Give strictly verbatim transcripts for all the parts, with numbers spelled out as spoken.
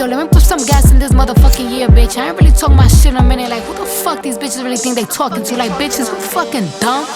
Yo, let me put some gas in this motherfucking year, bitch. I ain't really talking my shit in a minute. Like, who the fuck these bitches really think they talking to? Like, bitches, who fucking dumb?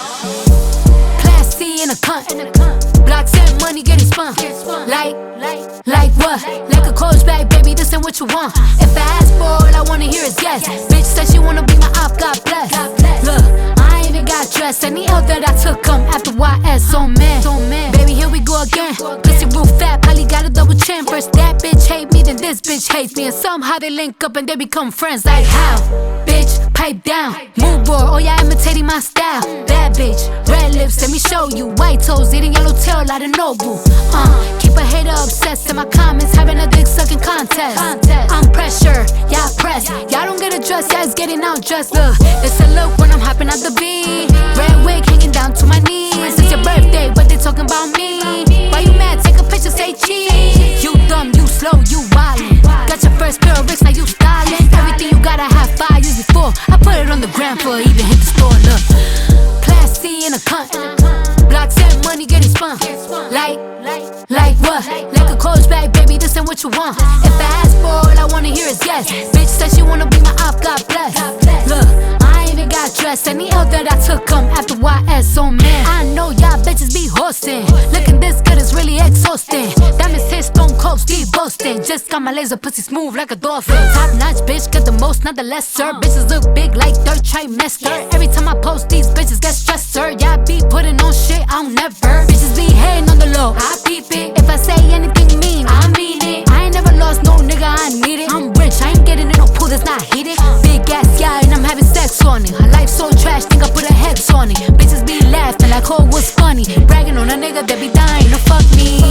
Class C in a cunt. Blocks and money getting spun. Like, like what? Like a coach bag, baby, this ain't what you want. If I ask for all I wanna hear is yes. Bitch said she wanna be my op, God bless. Look, I ain't even got dressed. Any L that I took come after Y S. So man, baby, here we go again. Pussy roof fat, probably got a double chin. First that bitch hate me, then this bitch hates me. And somehow they link up and they become friends. Like how? Bitch, pipe down. Move board, oh yeah, imitating my style. Bad bitch, red lips, let me show you. White toes, eating yellow tail like a noble. Uh, keep a hater obsessed in my comments, having a dick sucking contest. I'm pressure, y'all press. Y'all don't get a dress, y'all is getting out dressed. Look, it's a look when I'm hopping out the beat. Red wig hanging down to my knees. It's your birthday, but they talking about me. Why you mad? Take a picture, say cheese. You dumb, you slow, you wildin'. Got your first pair of bricks, now you styling. Everything you gotta have five years before. I put it on the gram for even hit the store. Look, Class C in a cunt. Blocks and money getting spun. Like, like what? Like a coach bag, baby, this ain't what you want. If I ask for all I wanna hear is yes. Bitch said she wanna be my op, God bless. Look, I ain't even got dressed. Any L that I took come after Y S. So man, I know y'all bitches be hosting. Looking this good is really exhausting. Diamonds hit, stone cold, Steve boasting. Just got my laser pussy smooth like a dolphin. Top notch bitch, get the most, not the lesser. Bitches look big like third trimester. Every time I post, these bitches get stressed, sir. Y'all be putting on shit, I don't never. Bitches be hating on the low, I peep it. If I say anything mean, I mean it. I ain't never lost no nigga, I need it. I'm rich, I ain't getting in no pool that's not heated. Big ass guy and I'm having sex on it. Her life so trash, think I put a hex on it. Bitches be laughing like, oh, what's funny? Bragging on a nigga that be dying to fuck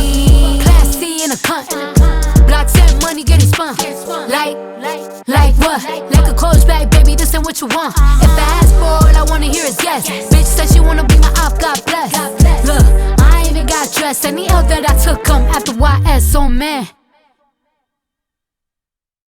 me. Class C in a cunt. Blocks and money getting spun. Like, like what? Like a coach bag, baby, this ain't what you want. If I ask for all I wanna hear is yes. Bitch said she wanna be my op, God bless. Look, I ain't even got dressed. Any L that I took come after Y S. So man.